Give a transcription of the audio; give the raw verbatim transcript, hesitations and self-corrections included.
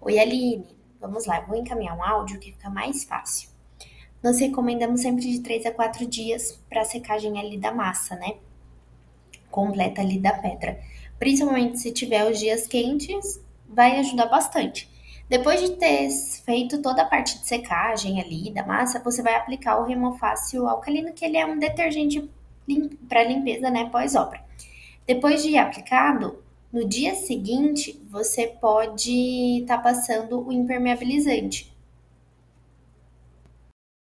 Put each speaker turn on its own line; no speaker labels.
Oi, Aline. Vamos lá, eu vou encaminhar um áudio que fica mais fácil. Nós recomendamos sempre de três a quatro dias para secagem ali da massa, né? Completa ali da pedra. Principalmente se tiver os dias quentes, vai ajudar bastante. Depois de ter feito toda a parte de secagem ali da massa, você vai aplicar o Remofácil alcalino, que ele é um detergente para limpeza, né, pós-obra. Depois de aplicado, no dia seguinte, você pode estar passando o impermeabilizante.